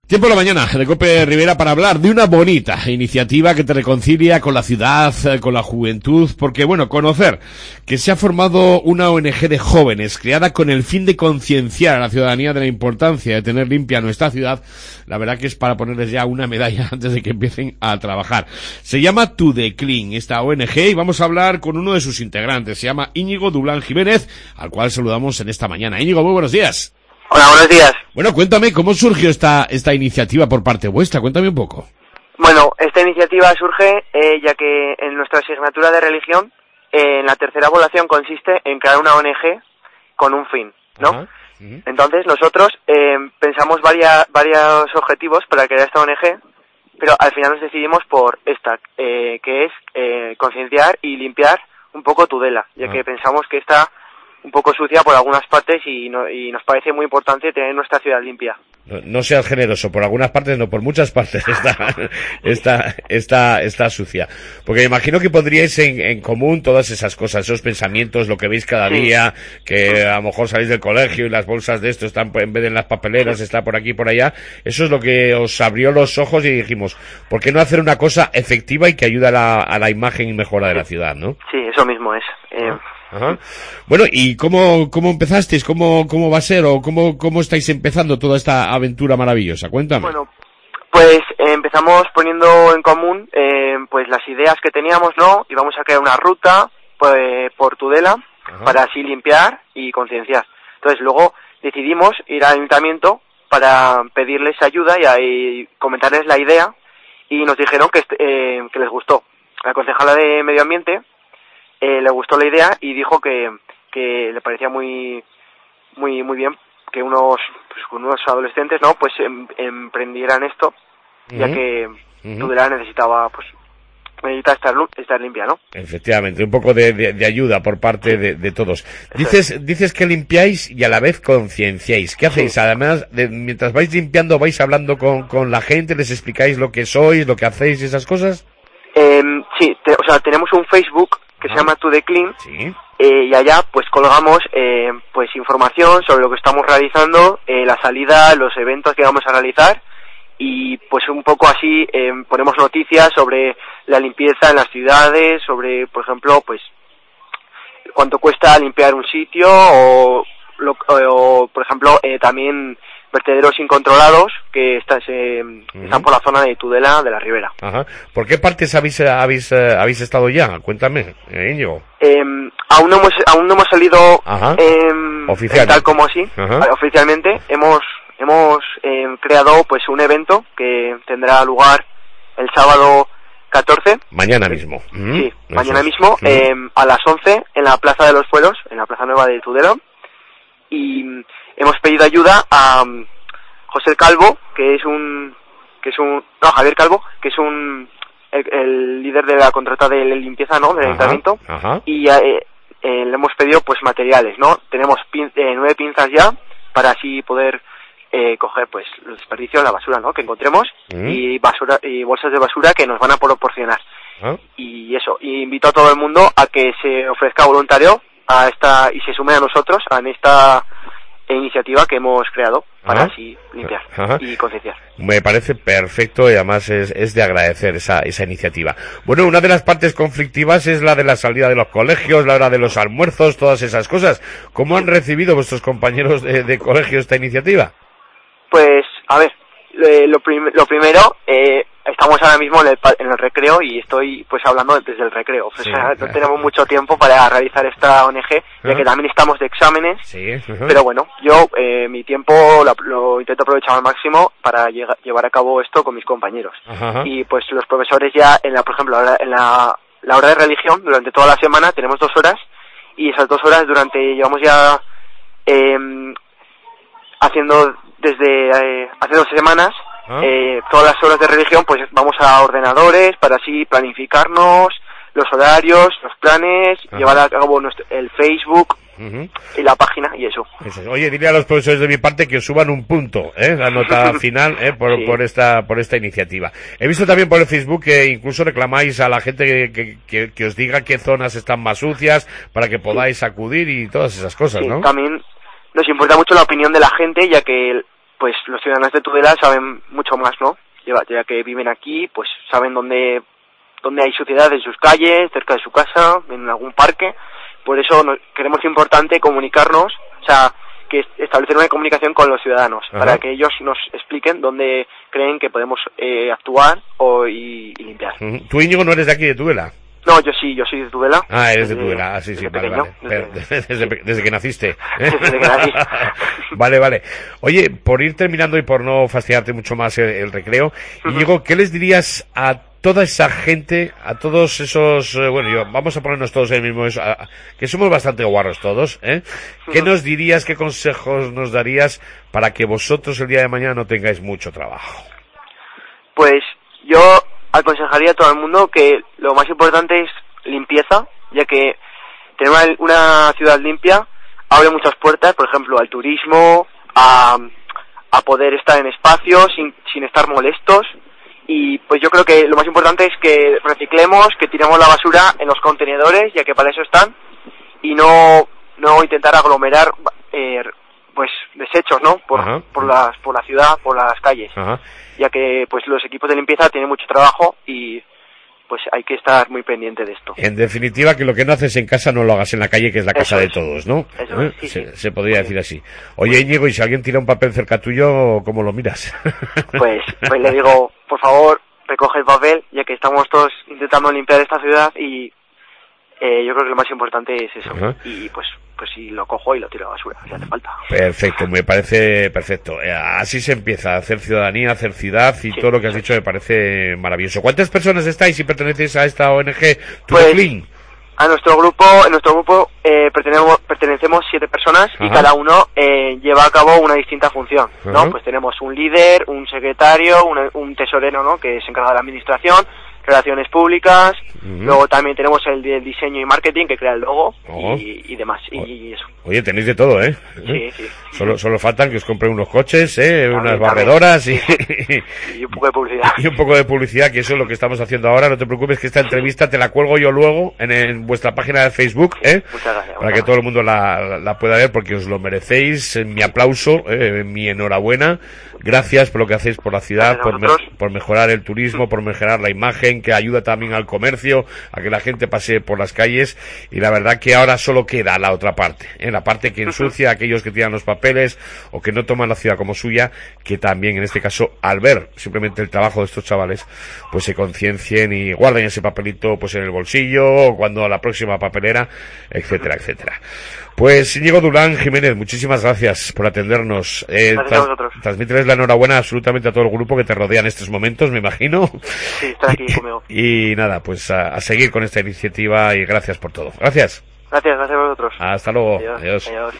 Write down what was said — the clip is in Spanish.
Tiempo de la mañana de COPE Rivera para hablar de una bonita iniciativa que te reconcilia con la ciudad, con la juventud, porque conocer que se ha formado una ONG de jóvenes creada con el fin de concienciar a la ciudadanía de la importancia de tener limpia nuestra ciudad, la verdad que es para ponerles ya una medalla antes de que empiecen a trabajar. Se llama To The Clean, esta ONG, y vamos a hablar con uno de sus integrantes, se llama Íñigo Dublán Jiménez, al cual saludamos en esta mañana. Íñigo, muy buenos días. Hola, buenos días. Bueno, cuéntame, ¿cómo surgió esta iniciativa por parte vuestra? Cuéntame un poco. Bueno, esta iniciativa surge ya que en nuestra asignatura de religión, en la tercera evaluación consiste en crear una ONG con un fin, ¿no? Ajá. Uh-huh. Entonces nosotros pensamos varios objetivos para crear esta ONG, pero al final nos decidimos por esta, que es concienciar y limpiar un poco Tudela, ya que pensamos que está un poco sucia por algunas partes y nos parece muy importante tener nuestra ciudad limpia. No seas generoso, por algunas partes no, por muchas partes está sucia. Porque me imagino que pondríais en común todas esas cosas, esos pensamientos, lo que veis cada día, que a lo mejor salís del colegio y las bolsas de esto están en vez de en las papeleras, está por aquí y por allá. Eso es lo que os abrió los ojos y dijimos, ¿por qué no hacer una cosa efectiva y que ayude a la imagen y mejora de la ciudad, no? Sí, eso mismo es. Ajá. Bueno, ¿y cómo empezasteis? ¿Cómo va a ser? ¿O cómo estáis empezando toda esta aventura maravillosa? Cuéntame. Bueno, pues empezamos poniendo en común pues las ideas que teníamos, ¿no? Y vamos a crear una ruta por Tudela para así limpiar y concienciar. Entonces luego decidimos ir al ayuntamiento para pedirles ayuda y comentarles la idea, y nos dijeron que les gustó. La concejala de Medio Ambiente le gustó la idea y dijo que le parecía muy bien que unos adolescentes, ¿no? Pues emprendieran esto, ya que Tudela necesita estar limpia, ¿no? Efectivamente, un poco de ayuda por parte de todos. Dices que limpiáis y a la vez concienciáis. ¿Qué hacéis? Sí. Además, mientras vais limpiando, vais hablando con la gente, les explicáis lo que sois, lo que hacéis y esas cosas. Sí, tenemos un Facebook que se llama To The Clean, sí. Y allá pues colgamos pues información sobre lo que estamos realizando, la salida, los eventos que vamos a realizar, y pues un poco así ponemos noticias sobre la limpieza en las ciudades, sobre, por ejemplo, pues cuánto cuesta limpiar un sitio, o por ejemplo también vertederos incontrolados que están por la zona de Tudela, de la Ribera. Ajá. ¿Por qué partes habéis estado ya? Cuéntame, Íñigo. Aún no hemos salido oficialmente. tal como así. Oficialmente hemos creado pues un evento que tendrá lugar el sábado 14. Mañana mismo. Sí, mañana mismo a las 11 en la Plaza de los Fueros, en la Plaza Nueva de Tudela. Y hemos pedido ayuda a Javier Calvo, que es el líder de la contrata de limpieza, ¿no? Del ayuntamiento. Y le hemos pedido pues materiales, ¿no? Tenemos 9 pinzas ya para así poder coger pues los desperdicios, la basura, ¿no? Que encontremos, y bolsas de basura que nos van a proporcionar. Y eso, y invito a todo el mundo a que se ofrezca voluntario y se sume a nosotros en esta iniciativa que hemos creado para así limpiar y concienciar. Me parece perfecto, y además es de agradecer esa iniciativa. Bueno, una de las partes conflictivas es la de la salida de los colegios, la hora de los almuerzos, todas esas cosas. ¿Cómo han recibido vuestros compañeros de colegio esta iniciativa? Pues, a ver, lo primero, estamos ahora mismo en el recreo, y estoy pues hablando desde el recreo. O sea, no tenemos mucho tiempo para realizar esta ONG, ya que también estamos de exámenes. Pero bueno, yo mi tiempo lo intento aprovechar al máximo para llevar a cabo esto con mis compañeros. Y pues los profesores ya, por ejemplo, en la hora de religión, durante toda la semana tenemos 2 horas, y esas 2 horas llevamos ya haciendo desde hace 2 semanas. Todas las horas de religión pues vamos a ordenadores para así planificarnos los horarios, los planes, llevar a cabo el Facebook y la página y eso. Oye, dile a los profesores de mi parte que os suban un punto, la nota final, por esta iniciativa. He visto también por el Facebook que incluso reclamáis a la gente que os diga qué zonas están más sucias para que podáis acudir y todas esas cosas, ¿no? También nos importa mucho la opinión de la gente, ya que pues los ciudadanos de Tudela saben mucho más, ¿no? Ya que viven aquí, pues saben dónde hay suciedad en sus calles, cerca de su casa, en algún parque. Por eso creemos importante comunicarnos, o sea, que establecer una comunicación con los ciudadanos, para que ellos nos expliquen dónde creen que podemos actuar y limpiar. ¿Tú, Íñigo, no eres de aquí, de Tudela? No, yo soy de Tudela. Ah, eres de Tudela, sí, vale. Desde que naciste. Desde que nací. Vale. Oye, por ir terminando y por no fastidiarte mucho más el recreo, Íñigo, ¿qué les dirías a toda esa gente, a todos esos, vamos a ponernos todos en el mismo, que somos bastante guarros todos, ¿Qué nos dirías, qué consejos nos darías para que vosotros el día de mañana no tengáis mucho trabajo? Pues yo aconsejaría a todo el mundo que lo más importante es limpieza, ya que tener una ciudad limpia abre muchas puertas, por ejemplo, al turismo, a poder estar en espacios sin estar molestos. Y pues yo creo que lo más importante es que reciclemos, que tiremos la basura en los contenedores, ya que para eso están, y no intentar aglomerar pues desechos, ¿no? Por la ciudad, por las calles. Ya que pues los equipos de limpieza tienen mucho trabajo y pues hay que estar muy pendiente de esto. En definitiva, que lo que no haces en casa no lo hagas en la calle, que es la casa de todos, ¿no? Eso sí, se podría decir así. Oye, Íñigo, y si alguien tira un papel cerca tuyo, ¿cómo lo miras? Pues le digo, por favor, recoge el papel, ya que estamos todos intentando limpiar esta ciudad y yo creo que lo más importante es eso. Y pues si lo cojo y lo tiro a la basura, si hace falta. Perfecto, me parece perfecto. Así se empieza a hacer ciudadanía, a hacer ciudad y todo lo que has dicho me parece maravilloso. ¿Cuántas personas estáis y pertenecéis a esta ONG Clean? En nuestro grupo pertenecemos 7 personas y cada uno lleva a cabo una distinta función, ¿no? Pues tenemos un líder, un secretario, un tesorero, ¿no? Que se encarga de la administración, relaciones públicas, luego también tenemos el de diseño y marketing que crea el logo y demás, y eso. Oye, tenéis de todo, ¿eh? Sí. Solo faltan que os compren unos coches, unas barredoras y un poco de publicidad. Y un poco de publicidad, que eso es lo que estamos haciendo ahora. No te preocupes, que esta entrevista te la cuelgo yo luego en vuestra página de Facebook, Muchas gracias. Para que todo el mundo la pueda ver, porque os lo merecéis. Mi aplauso, mi enhorabuena. Gracias por lo que hacéis por la ciudad, por mejorar el turismo, por mejorar la imagen, que ayuda también al comercio, a que la gente pase por las calles. Y la verdad que ahora solo queda la otra parte, la parte que ensucia a aquellos que tiran los papeles o que no toman la ciudad como suya, que también en este caso, al ver simplemente el trabajo de estos chavales, pues se conciencien y guarden ese papelito pues en el bolsillo o cuando a la próxima papelera, etcétera. Pues Íñigo Durán Jiménez, muchísimas gracias por atendernos. Gracias a vosotros. Transmíteles la enhorabuena absolutamente a todo el grupo que te rodea en estos momentos, me imagino. Sí, está aquí conmigo. Y nada, pues a seguir con esta iniciativa y gracias por todo. Gracias. Gracias a vosotros. Hasta luego. Adiós.